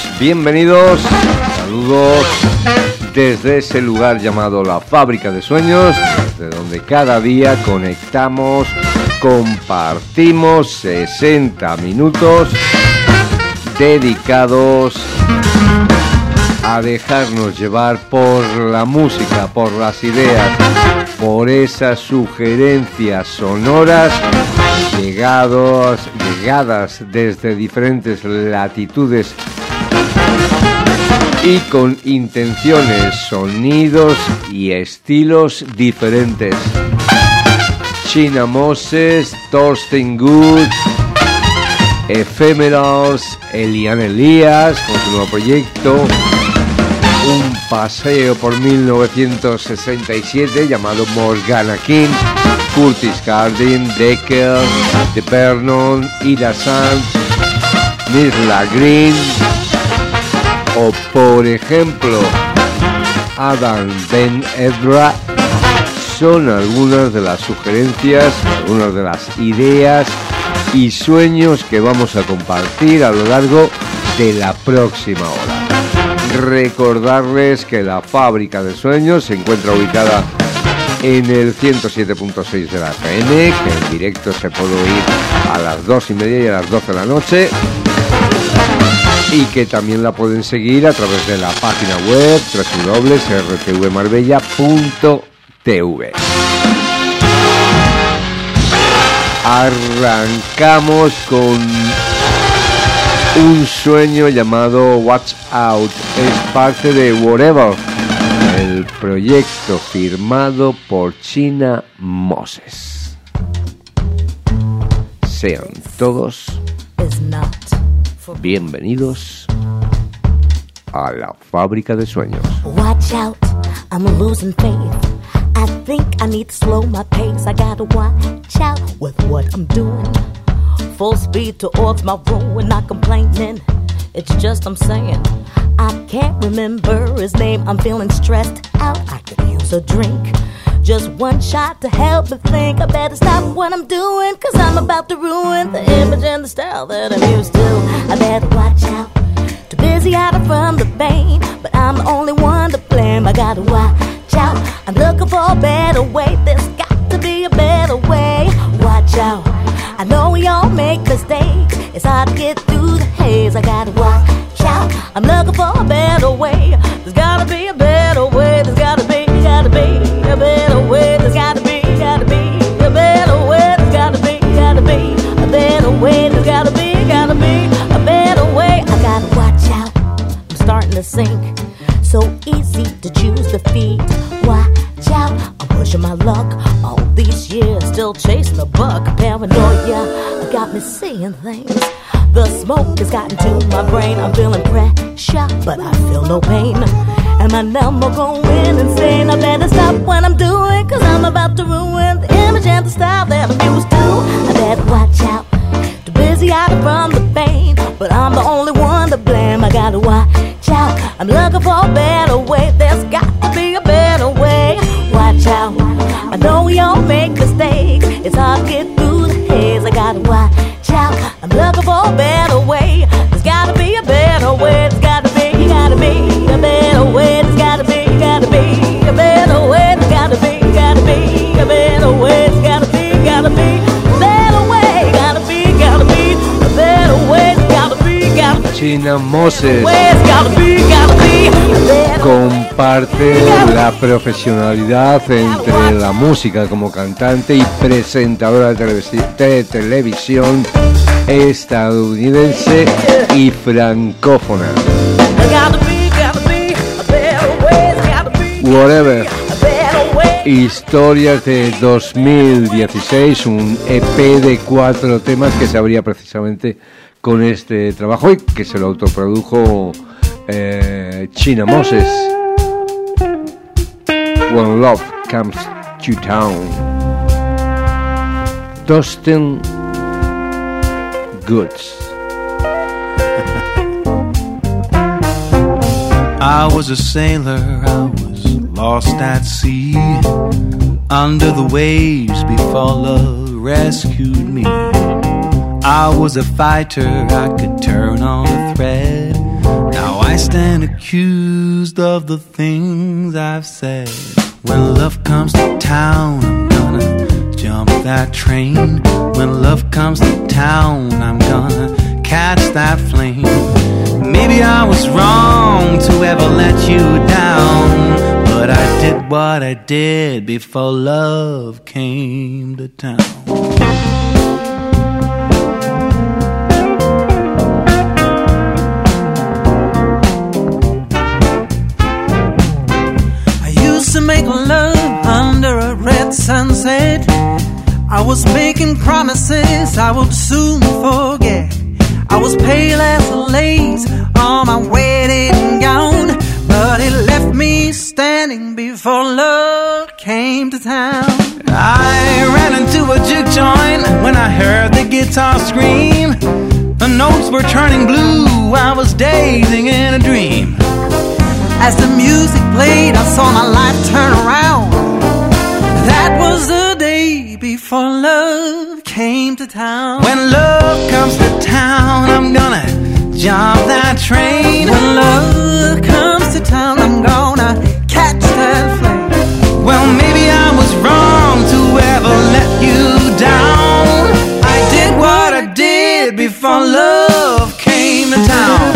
bienvenidos, saludos desde ese lugar llamado la Fábrica de Sueños, desde donde cada día conectamos, compartimos 60 minutos dedicados a dejarnos llevar por la música, por las ideas, por esas sugerencias sonoras llegadas desde diferentes latitudes y con intenciones, sonidos y estilos diferentes. China Moses, Thorsten Gut, Ephemerals, Elian Elias con su nuevo proyecto, un paseo por 1967 llamado Morgana King, Curtis Harding, Decker, The Vernon, Ida Sands, Mirla Green o por ejemplo Adam Ben Edra. Son algunas de las sugerencias, algunas de las ideas y sueños que vamos a compartir a lo largo de la próxima hora. Recordarles que la Fábrica de Sueños se encuentra ubicada en el 107.6 de la FM, que en directo se puede oír a las 2:30 y a las 12 de la noche, y que también la pueden seguir a través de la página web www.rtvmarbella.tv. Arrancamos con un sueño llamado Watch Out. Es parte de Whatever, el proyecto firmado por China Moses. Sean todos bienvenidos a la Fábrica de Sueños. Watch out, I'm losing faith. I think I need to slow my pace. I gotta watch out with what I'm doing. Full speed towards my room, not complaining. It's just I'm saying I can't remember his name. I'm feeling stressed out. I could use a drink. Just one shot to help me think. I better stop what I'm doing, 'cause I'm about to ruin the image and the style that I'm used to. I better watch out. Too busy hiding from the pain, but I'm the only one to blame. I gotta watch out. I'm looking for a better way. There's got to be a better way. Watch out. I know we all make mistakes. It's hard to get through the haze. I gotta watch out. I'm looking for a better way. There's gotta be a better way. There's gotta be a better way. There's gotta be a better way. There's gotta be a better way. There's gotta be a better way. I gotta watch out. I'm starting to sink. So easy to choose defeat. Watch out. I'm pushing my luck. All these years still chasing the buck. Paranoia got me seeing things. The smoke has gotten to my brain. I'm feeling pressure, but I feel no pain. And my number going insane. I better stop what I'm doing, 'cause I'm about to ruin the image and the style that I'm used to. I better watch out. Too busy hiding from the pain, but I'm the only one to blame. I gotta watch out. I'm looking for a better way. There's got to be a better way. Watch out. I know we all make mistakes. It's hard to get through the haze. I gotta watch out. I'm looking for a better way. There's gotta be a better way. There's gotta be a better way. There's gotta be a better way. There's gotta be a better way. There's gotta be a better way. There's gotta be a better way. China Moses comparte la profesionalidad entre la música como cantante y presentadora de televisión estadounidense y francófona. Whatever, historias de 2016, un EP de 4 temas que se abría precisamente con este trabajo y que se lo autoprodujo China Moses. When Love Comes to Town. Thorsten Gut. I was a sailor, I was lost at sea. Under the waves before love rescued me. I was a fighter, I could turn on a thread. I stand accused of the things I've said. When love comes to town, I'm gonna jump that train. When love comes to town, I'm gonna catch that flame. Maybe I was wrong to ever let you down, but I did what I did before love came to town. To make love under a red sunset, I was making promises I would soon forget. I was pale as lace on my wedding gown, but it left me standing before love came to town. I ran into a juke joint when I heard the guitar scream. The notes were turning blue, I was dazing in a dream. As the music played, I saw my life turn around. That was the day before love came to town. When love comes to town, I'm gonna jump that train. When love comes to town, I'm gonna catch that flame. Well, maybe I was wrong to ever let you down. I did what I did before love came to town.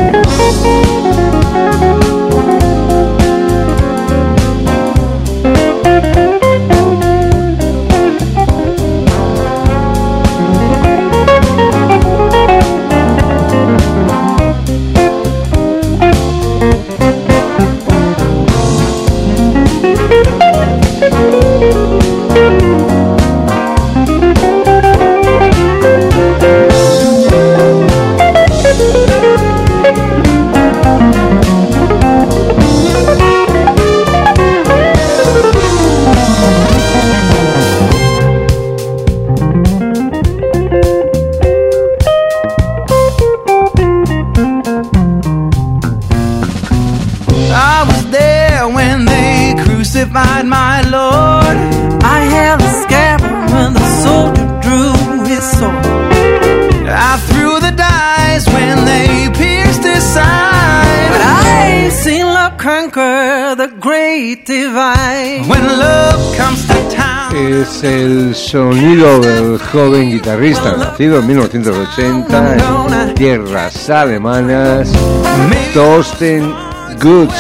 My Lord, I held a scabbard when the soldier drew his sword. I threw the dice when they pierced his side. But I've seen love conquer the great divide. When love comes to town. Es el sonido del joven guitarrista nacido en 1980 en tierras alemanas, Thorsten Goods.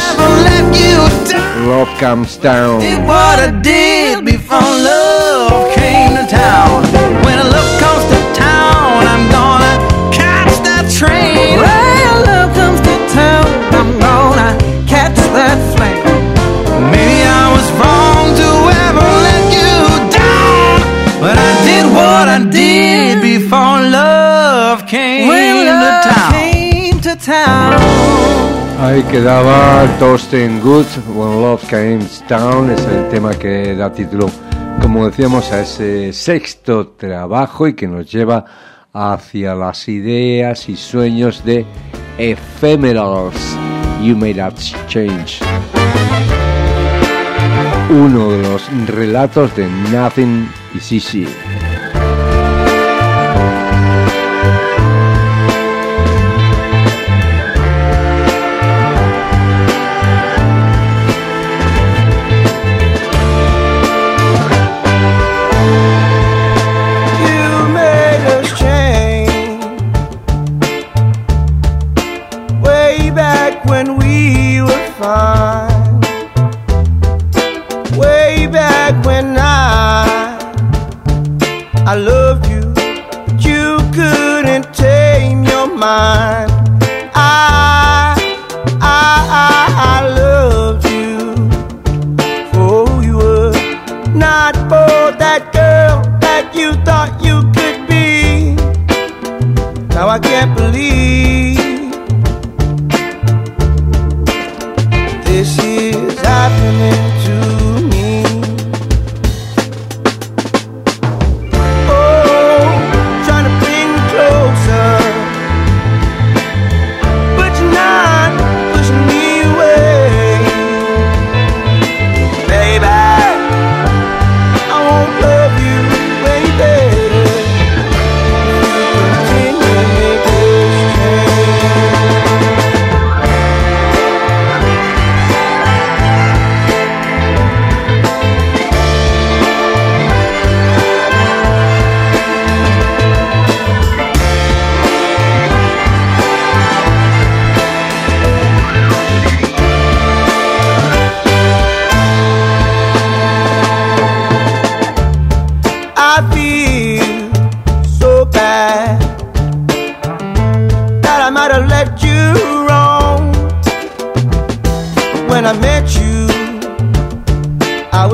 Love Comes Down. Did what I did before love came to town. When love comes to town, I'm gonna catch that train. When love comes to town, I'm gonna catch that flame. Maybe I was wrong to ever let you down, but I did what I did before love came to town. Came to town. Ahí quedaba Thorsten Good, When Love Came Down, es el tema que da título, como decíamos, a ese sexto trabajo y que nos lleva hacia las ideas y sueños de Ephemerals, You Made Us Change. Uno de los relatos de Nothing Is Easy. Way back when I loved you, but you couldn't tame your mind. I loved you for who you were, not for that girl that you thought you could be. Now I can't believe this is happening to me. Oh, trying to bring me closer,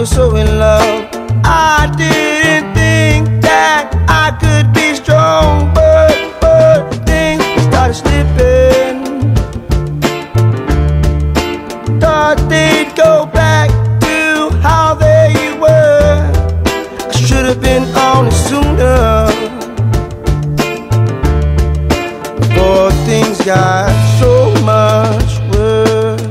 was so in love. I didn't think that I could be strong, but things started slipping. Thought they'd go back to how they were. I should have been on it sooner, before things got so much worse.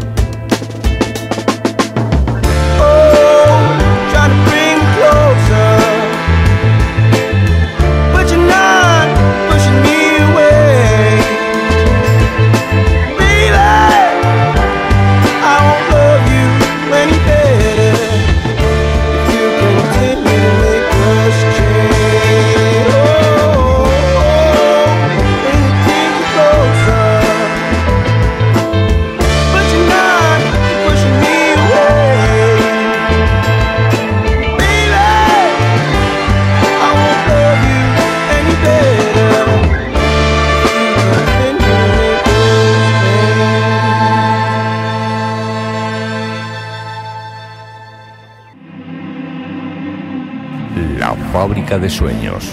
Oh, trying to bring me closer, but you're not pushing me away. Baby, I won't love you any better if you continue to make us change. Oh, when you bring me closer, but you're not pushing me away. Baby, I won't love you any better if you continue to make us change. La fábrica de sueños.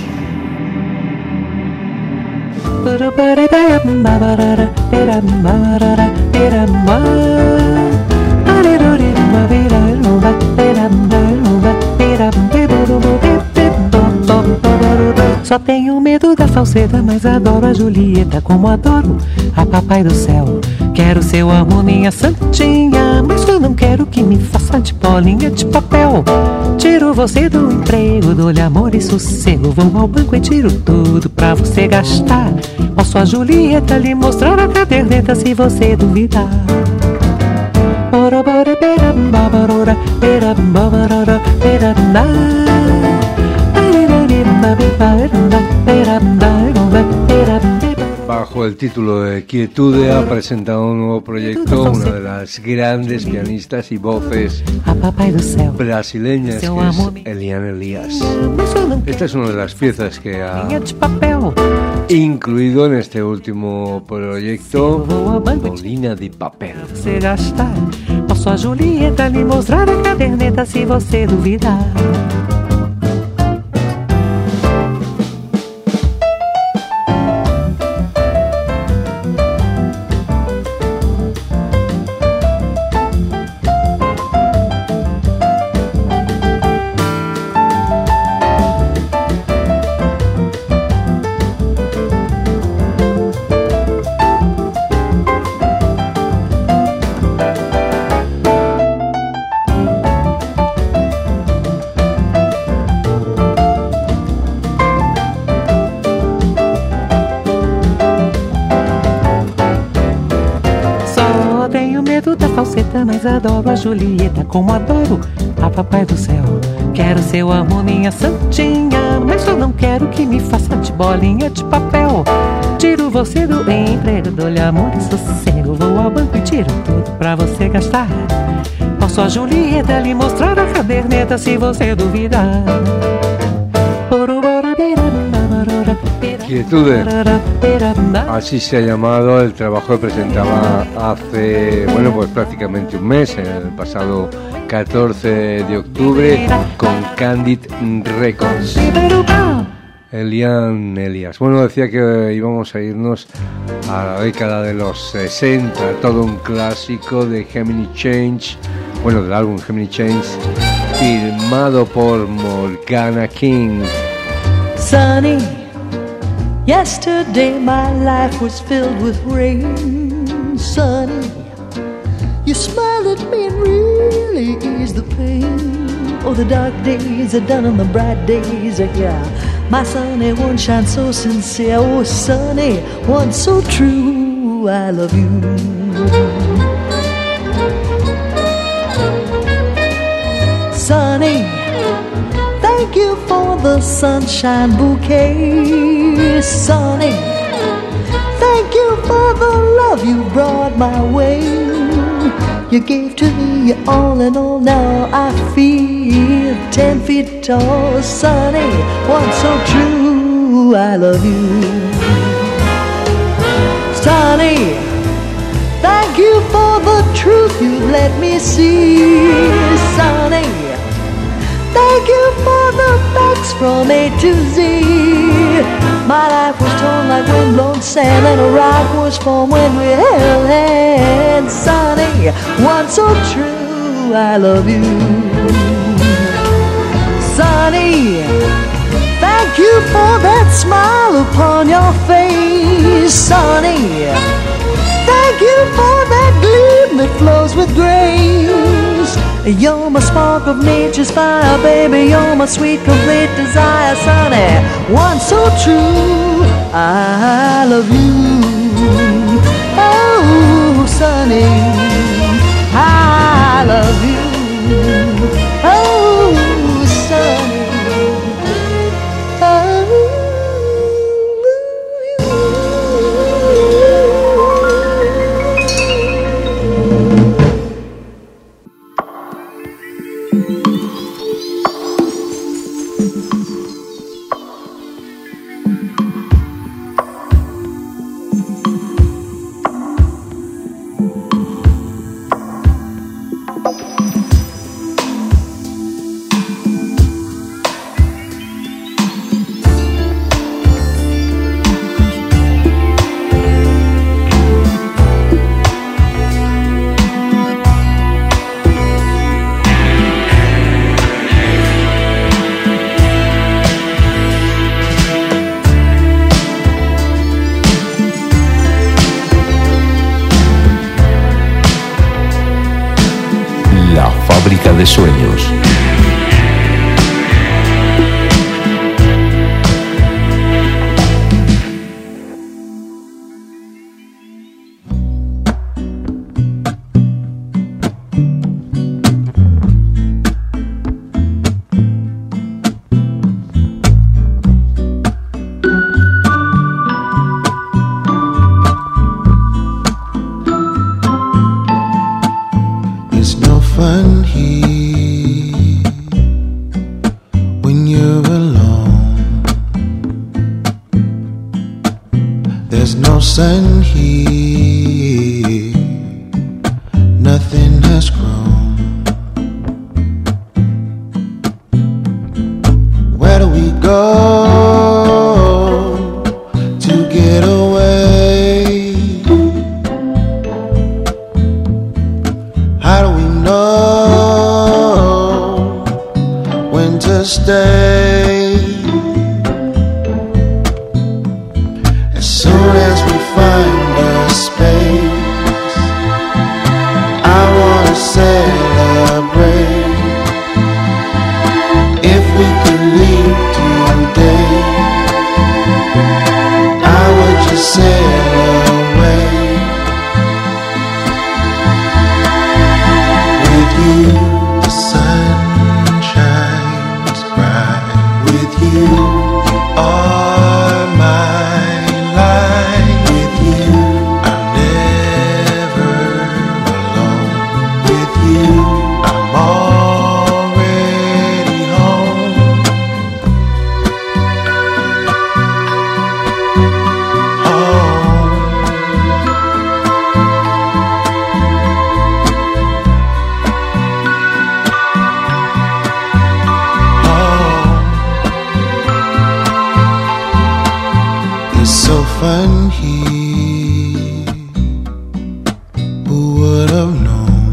Só tenho medo da falseta, mas adoro a Julieta como adoro a Papai do Céu. Quero seu amor, minha santinha, mas eu não quero que me faça de bolinha de papel. Tiro você do emprego, dou-lhe amor e sossego. Vou ao banco e tiro tudo pra você gastar. Posso a Julieta lhe mostrar a caderneta se você duvidar. Bajo el título de Quietude ha presentado un nuevo proyecto, una de las grandes pianistas y voces brasileñas, que es Eliane Elias. Esta es una de las piezas que ha incluido en este último proyecto, Bolina de Papel. Posso a Julieta lhe mostrar a caderneta se você duvidar. Mas adoro a Julieta como adoro a Papai do Céu. Quero seu amor, minha santinha, mas eu não quero que me faça de bolinha de papel. Tiro você do emprego, dou-lhe amor e sossego. Vou ao banco e tiro tudo pra você gastar. Posso a Julieta lhe mostrar a caderneta se você duvidar. Quietude, así se ha llamado el trabajo que presentaba hace, bueno, pues prácticamente un mes, el pasado 14 de octubre, con Candid Records. Eliane Elias. Bueno, decía que íbamos a irnos a la década de los 60, todo un clásico de Gemini Change, bueno, del álbum Gemini Change, firmado por Morgana King. Sunny, yesterday my life was filled with rain. Sunny, you smiled at me and really eased the pain. Oh, the dark days are done and the bright days are here. My sunny one shines so sincere. Oh, sunny one so true, I love you. Sunny, thank you for the sunshine bouquet. Sunny, thank you for the love you brought my way. You gave to me your all in all. Now I feel 10 feet tall. Sunny, one so true, I love you. Sunny, thank you for the truth you let me see. Sunny, sunny. Thank you for the facts from A to Z. My life was torn like windblown sand, and a rock was formed when we held hands. Sunny, one so true, I love you. Sunny, thank you for that smile upon your face. Sunny, thank you for that gleam that flows with grace. You're my spark of nature's fire, baby. You're my sweet, complete desire. Sunny, one so true, I love you. Oh, Sunny, I love you. Oh, Sunny, Fábrica de sueños. Fun here when you're alone. There's no sun here, nothing has grown. Where do we go to get away? How do we know when to stay? As soon as we find a space, I wanna celebrate. If we could leave today, I would just sail away. With you, the sun shines bright. With you, you are my light. With you, I'm never alone. With you, I'm already home. It's so fun here. Who would have known?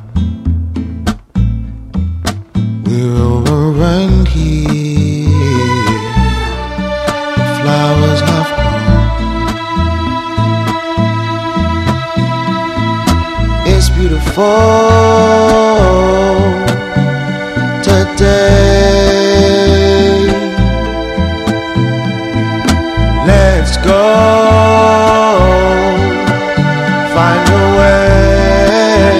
We're overrun here. The flowers have grown. It's beautiful today. Let's go, find a way.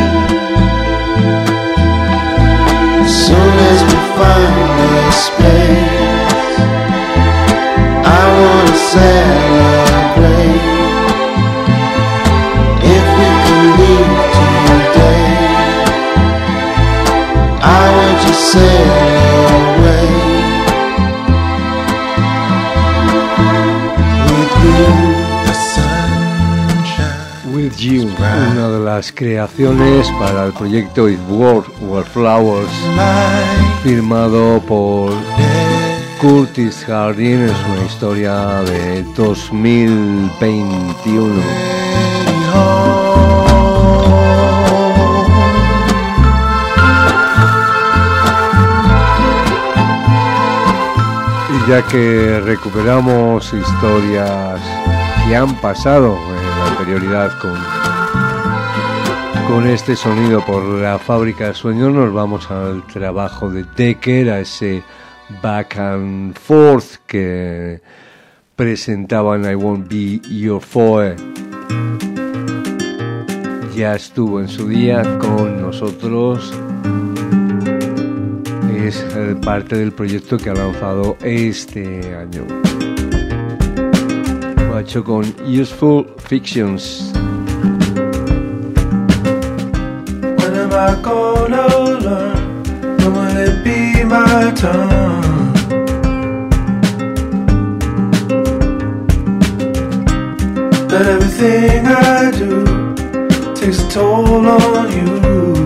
As soon as we find a space, I wanna celebrate. If we could leave today, I would just sail away. You, una de las creaciones para el proyecto If World Were Flowers, firmado por Curtis Harding. Es una historia de 2021. Y ya que recuperamos historias que han pasado en anterioridad con este sonido por la fábrica de sueños, nos vamos al trabajo de Decker, a ese Back and Forth que presentaban I Won't Be Your Foe. Ya estuvo en su día con nosotros. Es parte del proyecto que ha lanzado este año. Lo ha hecho con Useful Fictions. When am I gonna learn? When will it be my turn? That everything I do takes a toll on you.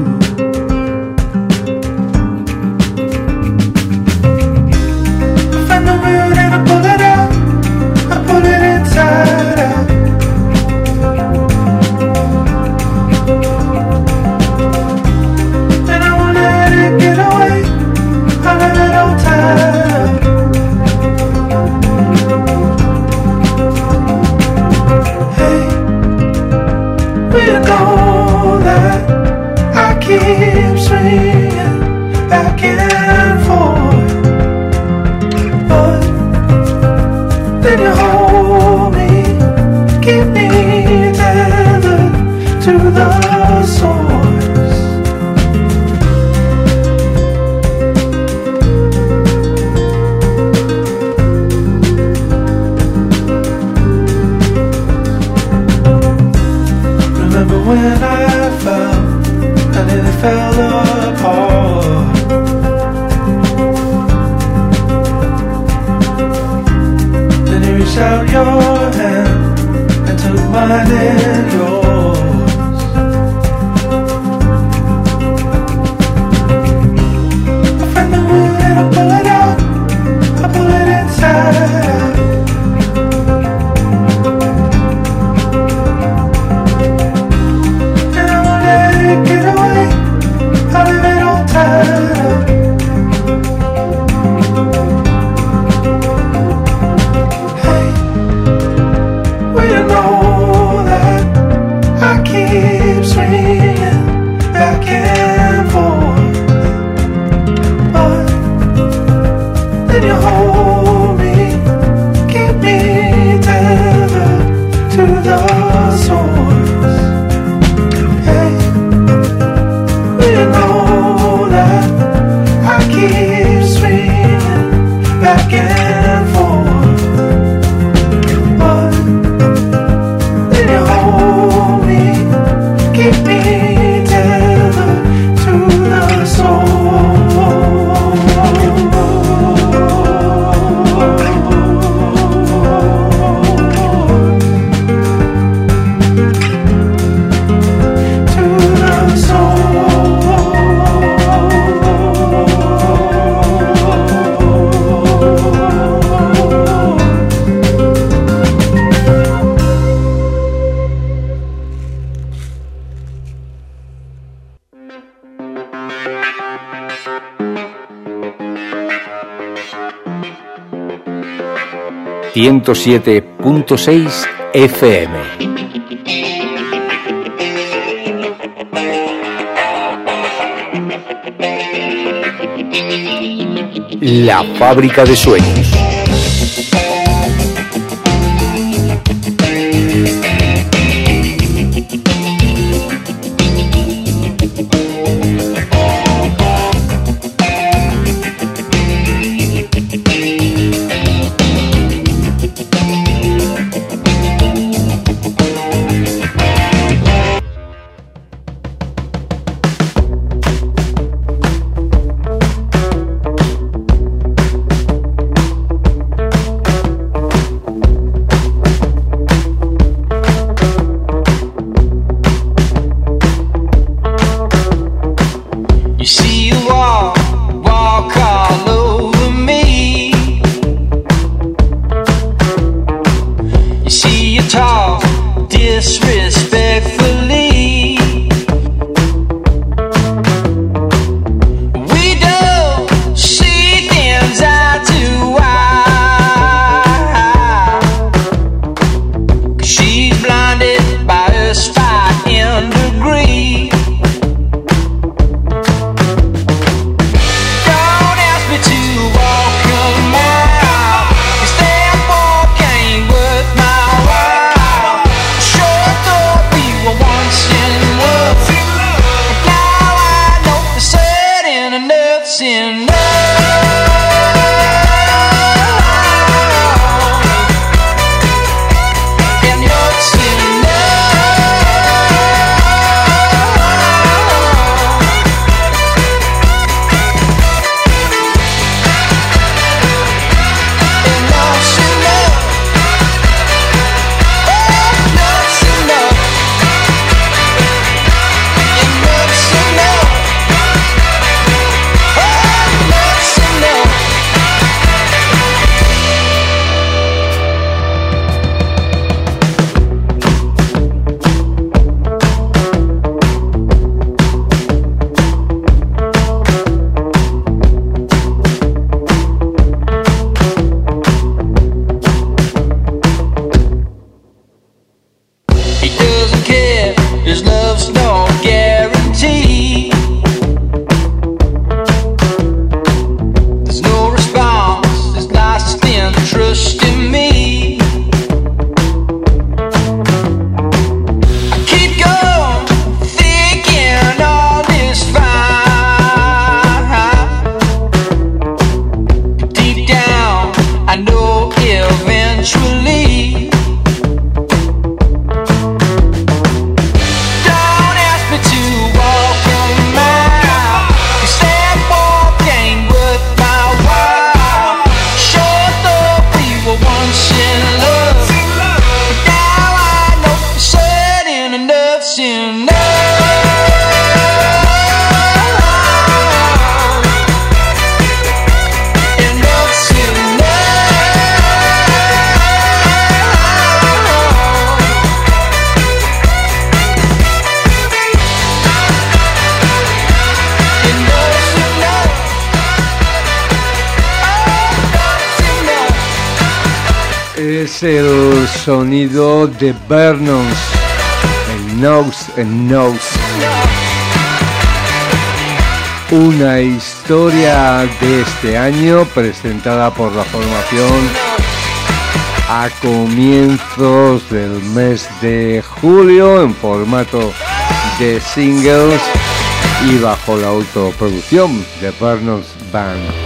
Keep swinging back and forth, but then you hold me, keep me tethered to the source. Remember when I fell and then it fell apart. Then you reached out your hand and took mine in yours. I find the wood and I pull it out, I pull it inside out. Get away, I leave it all tied up. Hey, well you know that I keep swinging back and forth, but then you hold me, keep me tethered to the source. Hey, you know that I keep swinging back and forth, but then you hold me, keep me tethered to the soul. ...107.6 FM. La fábrica de sueños. Es el sonido de Vernons en Nose. Una historia de este año presentada por la formación a comienzos del mes de julio en formato de singles y bajo la autoproducción de Vernons Band.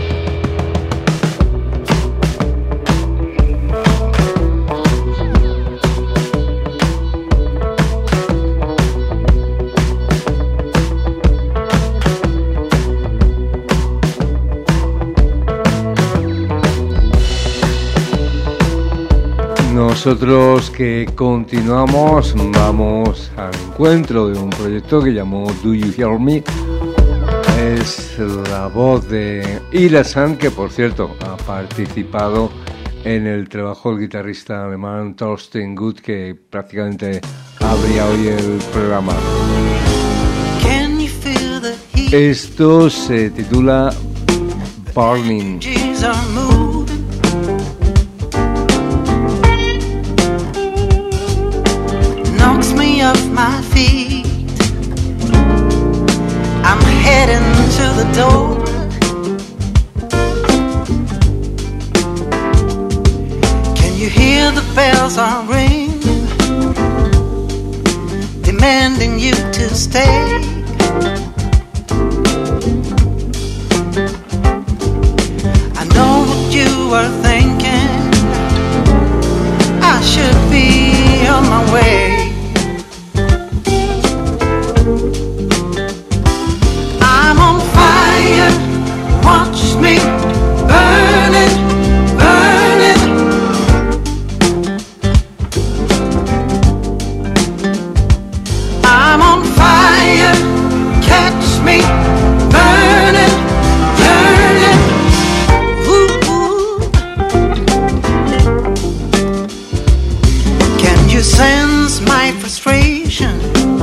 Nosotros que continuamos, vamos al encuentro de un proyecto que llamó Do You Hear Me. Es la voz de Ilasan, que por cierto ha participado en el trabajo del guitarrista alemán Thorsten Gut, que prácticamente abría hoy el programa. Esto se titula Burning. Knocks me off my feet. I'm heading to the door. Can you hear the bells are ring, demanding you to stay? I know what you are thinking. I should be on my way. Watch me burn it, burn it. I'm on fire, catch me burn it, burn it. Ooh. Can you sense my frustration?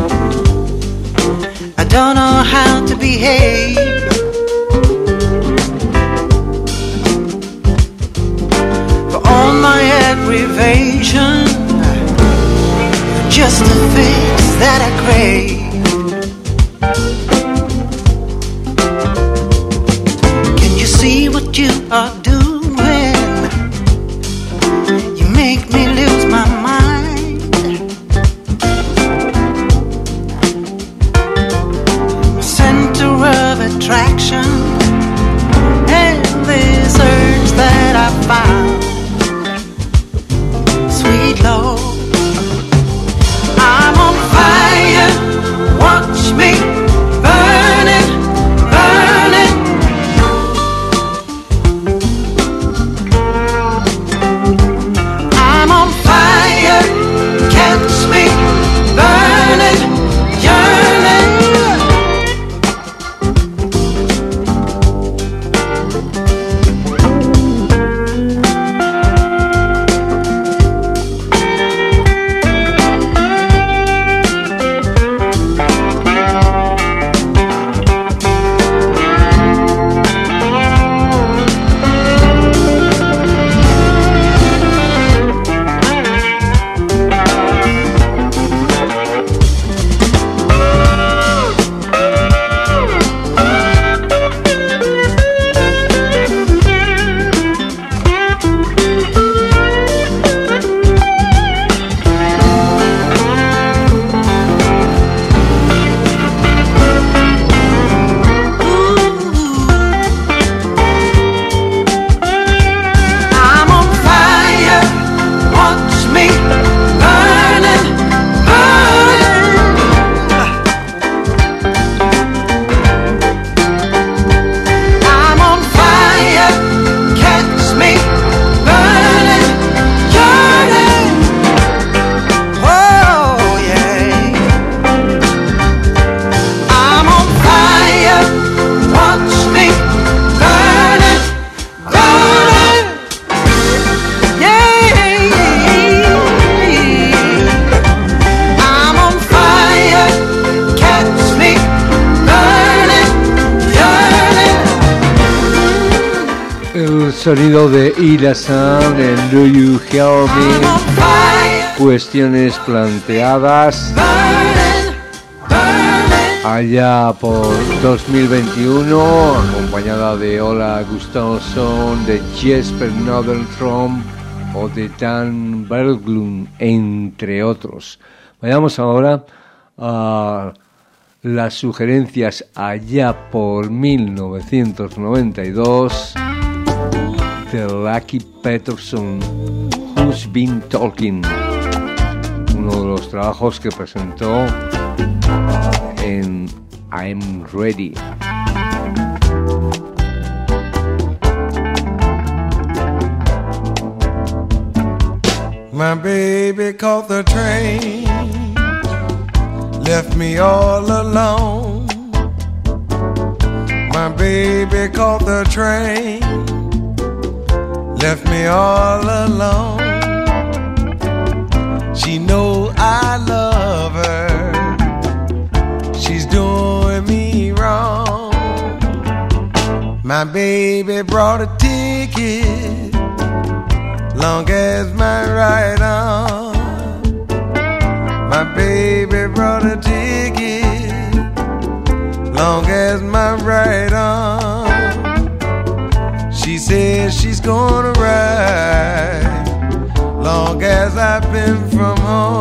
I don't know how to behave. My aggravation, just a fix that I crave. Can you see what you are doing? You make me lose my mind. Center of attraction, and this urge that I found. Lord, I'm on fire. Watch me burn it, burn it. sonido de Ila Sound en Do You Hear Me. Cuestiones planteadas allá por 2021, acompañada de Ola Gustafsson, de Jesper Nordenstrom o de Dan Berglund, entre otros. Vayamos ahora a las sugerencias allá por 1992 de Lucky Peterson, Who's Been Talking, uno de los trabajos que presentó en I'm Ready. My baby caught the train, left me all alone. My baby caught the train, left me all alone. She know I love her, she's doing me wrong. My baby brought a ticket, long as my ride on. My baby brought a ticket, long as my ride on. She says she's gonna ride, long as I've been from home.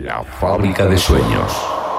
La fábrica de sueños.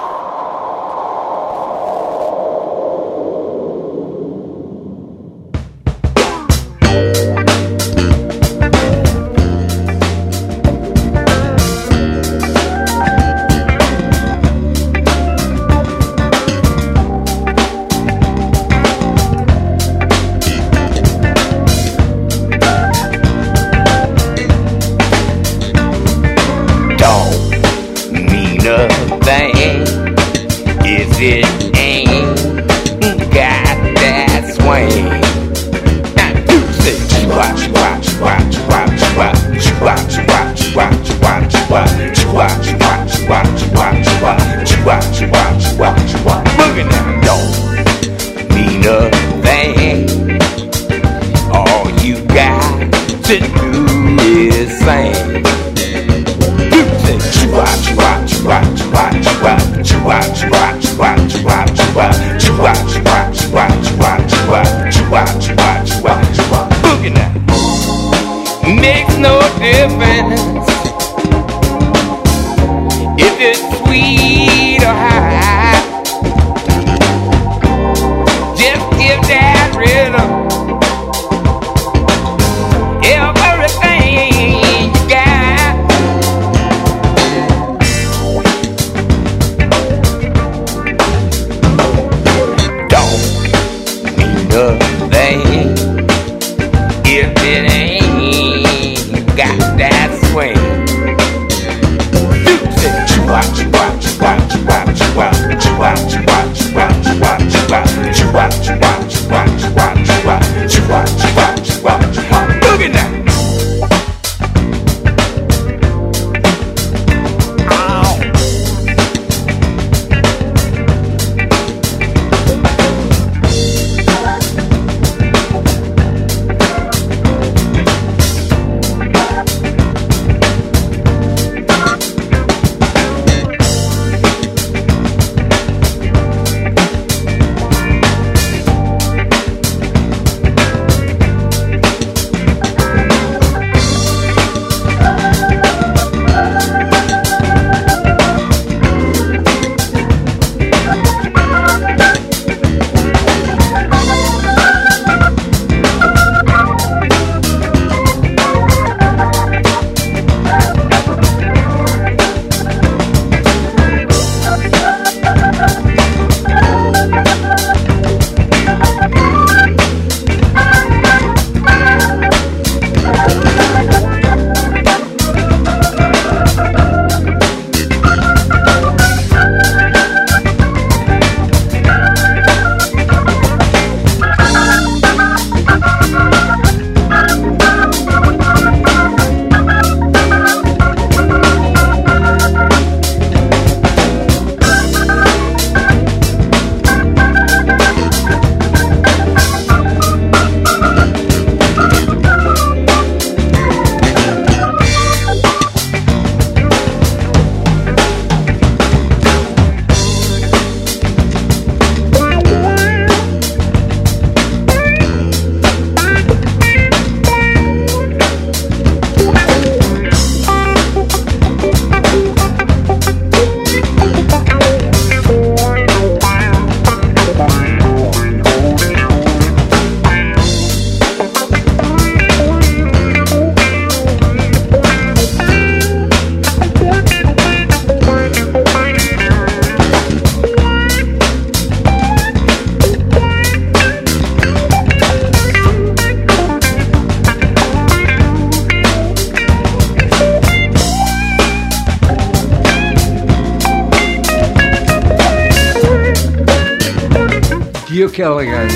Duke Ellington.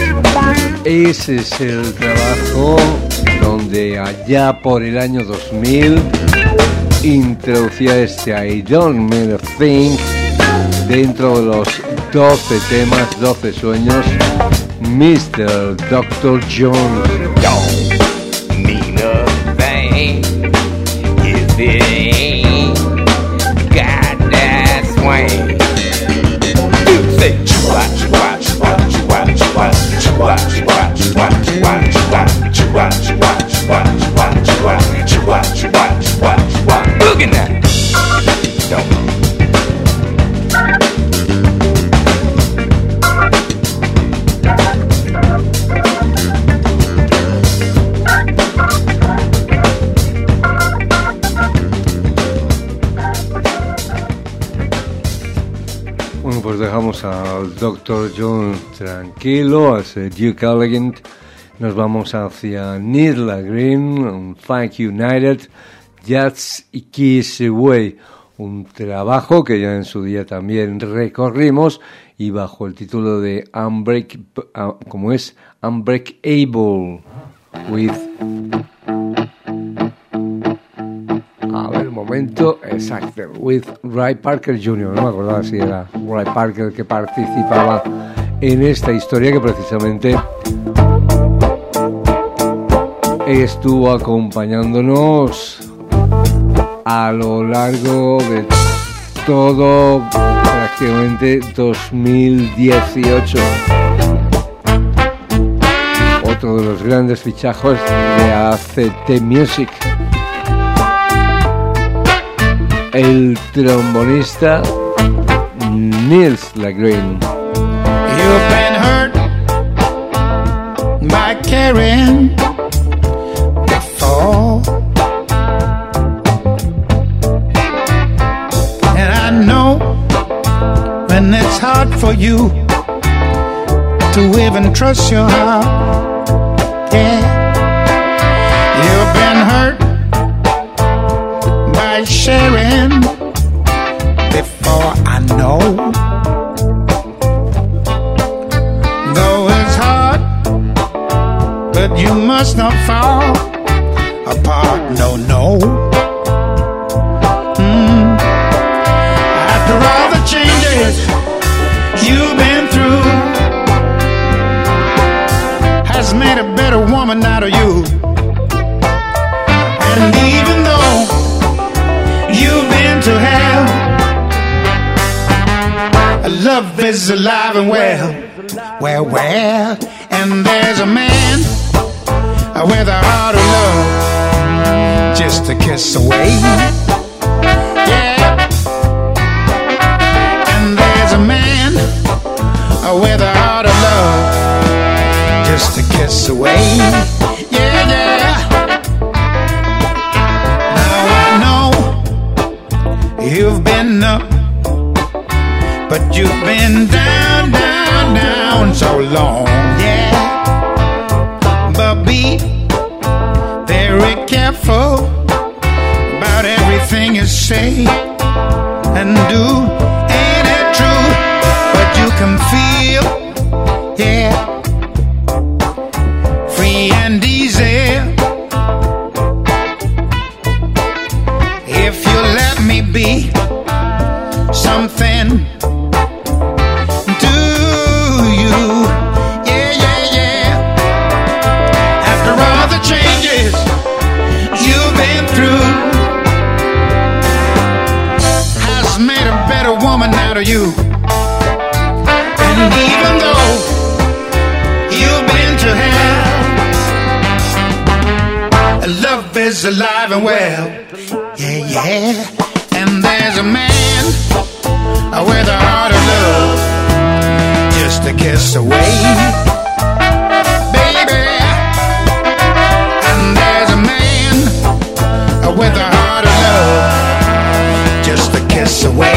Ese es el trabajo donde allá por el año 2000 introducía este I Don't Mean a Thing dentro de los 12 temas, 12 sueños, Mr. Dr. Jones. Don't mean a thing if it ain't got that swing. You say watch, watch, watch, watch, watch, watch, watch, watch, watch, watch, watch, watch, watch, watch, watch, watch, watch, watch, watch. Look at that. Don't. dejamos al Dr. John tranquilo, a ese Duke Elegant. Nos vamos hacia Nirla Green, Funk United, Jazz y Kiss Away, un trabajo que ya en su día también recorrimos y bajo el título de Unbreakable with... A ver, un momento, exacto, with Ray Parker Jr., no me acordaba si era Ray Parker el que participaba en esta historia, que precisamente estuvo acompañándonos a lo largo de todo prácticamente 2018. Otro de los grandes fichajos de ACT Music. El trombonista Nils Lagreen. You've been hurt by caring before, and I know when it's hard for you to even trust your heart. Yeah, you've been hurt by sharing before, I know. Though it's hard, but you must not fall apart, no, no. After all the changes you've been through, has made a better woman out of you. And even though you've been to hell, love is alive and well, well, well. And there's a man with a heart of love, just a kiss away. Yeah. And there's a man with a heart of love, just a kiss away. Yeah, yeah. Now I know you've been up, but you've been down, down, down so long, yeah. But be very careful about everything you say and do. Ain't it true? But you can feel, yeah, free and easy if you let me be something to you. Yeah, yeah, yeah. After all the changes you've been through, has made a better woman out of you. And even though you've been to hell, love is alive and well. Yeah, yeah. And there's a man with a heart of love, just a kiss away, baby. And there's a man with a heart of love, just a kiss away.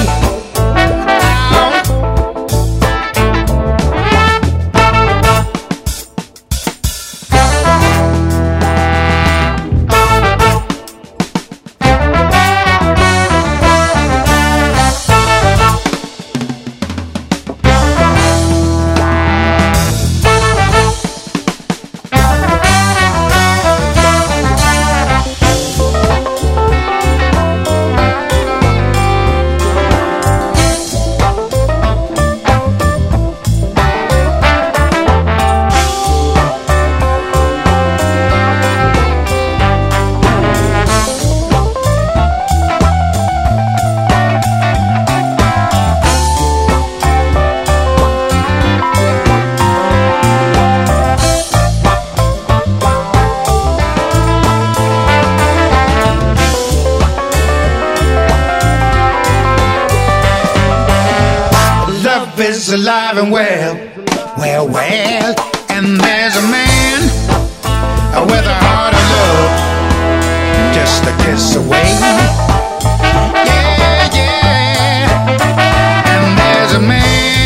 Is alive and well, well, well. And there's a man with a heart of love, just a kiss away. Yeah, yeah. And there's a man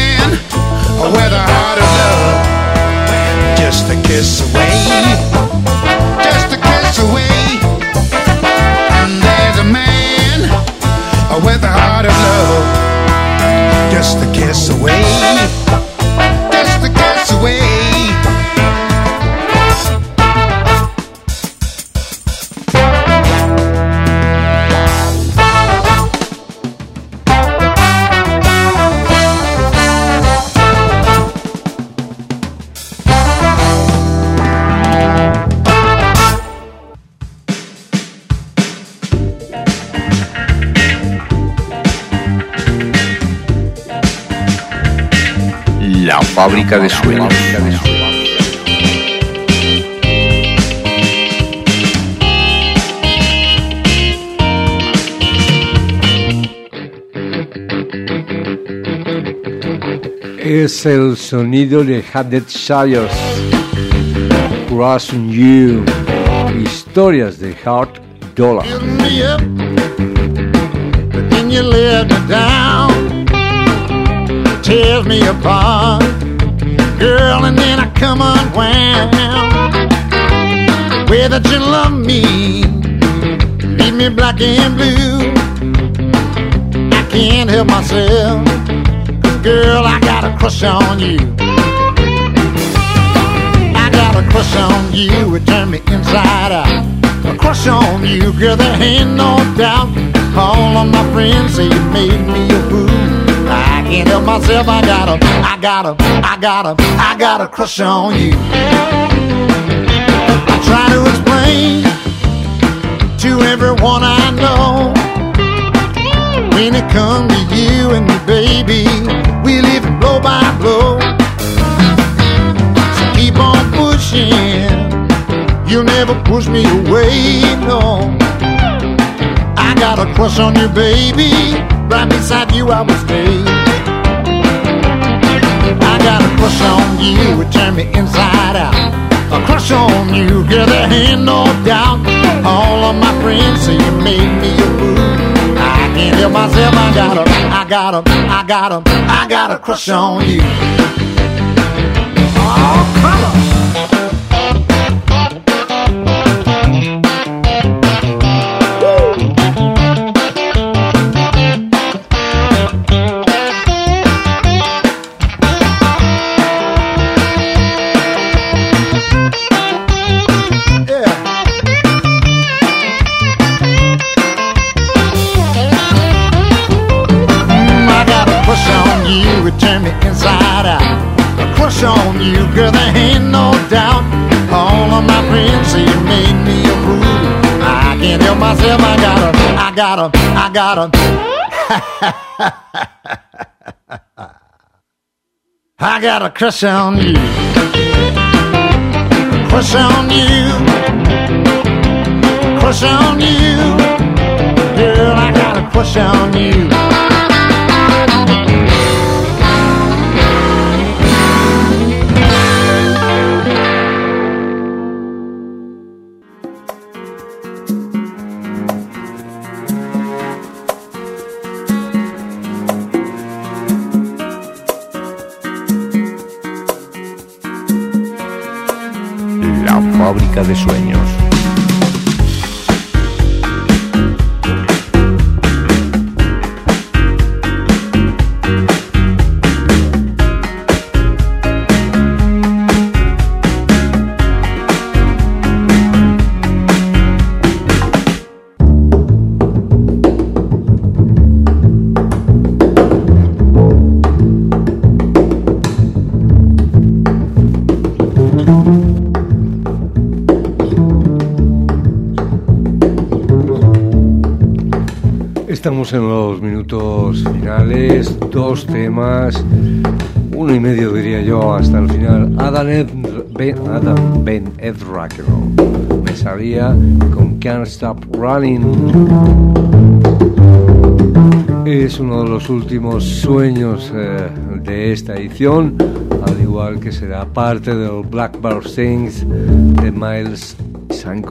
fábrica de sueños. Es el sonido de Hadid Shires, Crossing You, historias de Heart Dollar. Then you let me down, tears me apart, girl, and then I come unwound. Way that you love me, leave me black and blue. I can't help myself, 'cause girl, I got a crush on you. I got a crush on you, it turned me inside out. A crush on you, girl, there ain't no doubt. All of my friends say you made me a fool. I can't help myself, I got a crush on you. I try to explain to everyone I know, when it comes to you and me, baby, we live blow by blow. So keep on pushing, you'll never push me away, no. I got a crush on you, baby, right beside you I will stay. I got a crush on you, it turned me inside out. A crush on you, girl, there ain't no doubt. All of my friends say you made me a fool. I can't help myself, I got a crush on you. Oh, come on. Turn me inside out. A crush on you, girl, there ain't no doubt. All of my friends say you made me a fool. I can't help myself, I got a crush on you. Crush on you. Crush on you. Girl, I got a crush on you. Fábrica de sueños. Estamos en los minutos finales, dos temas, 1 y medio diría yo hasta el final. Adam Ben Ezra, que no me salía, con Can't Stop Running. Es uno de los últimos sueños de esta edición, al igual que será parte del Blackbird Sings de Miles Sanko.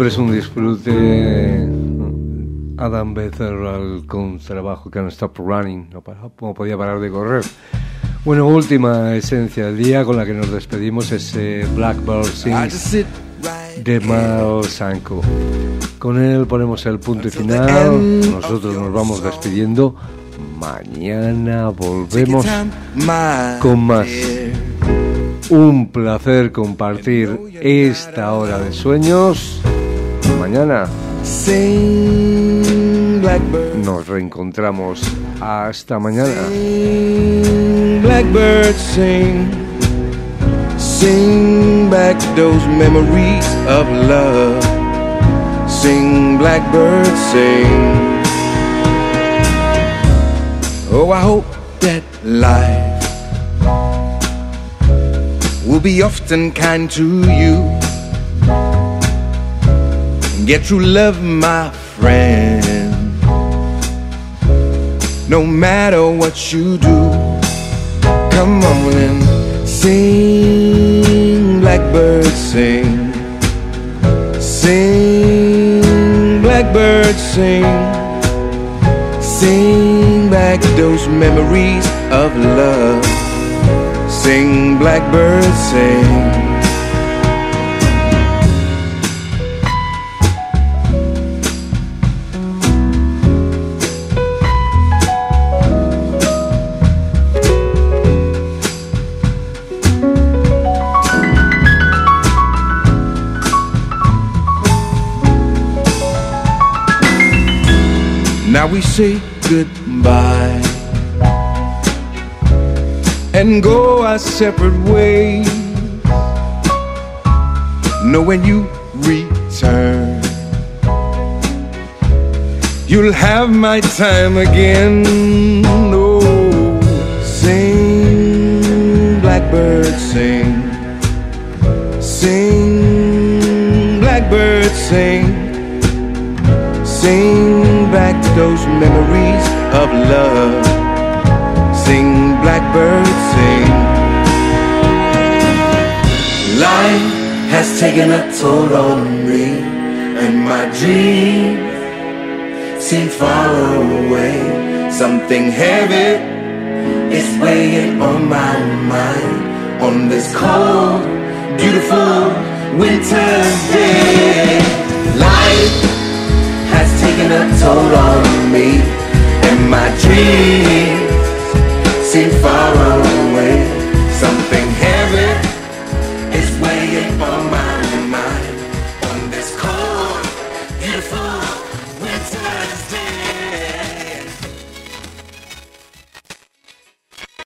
Siempre es un disfrute. Adam Beather al contrabajo, Can't Stop Running, no podía parar de correr. Bueno, última esencia del día con la que nos despedimos es Blackbird Sings de Mal Sanko. Con él ponemos el punto y final. Nosotros nos vamos despidiendo. Mañana volvemos con más. Un placer compartir esta hora de sueños. Mañana nos reencontramos. Hasta mañana. Blackbird sing, sing back those memories of love. Sing, blackbird, sing. Oh, I hope that life will be often kind to you. Get true love, my friend, no matter what you do. Come on and sing, blackbird, sing. Sing, blackbird, sing. Sing back those memories of love. Sing, blackbird, sing. Now we say goodbye and go our separate ways. Know when you return, you'll have my time again. Oh, sing, blackbird, sing. Sing, blackbird, sing. Sing back those memories of love. Sing, blackbird, sing. Life has taken a toll on me, and my dreams seem far away. Something heavy is weighing on my mind on this cold, beautiful winter's day. Life has taken a toll on me, and my dreams seem far away.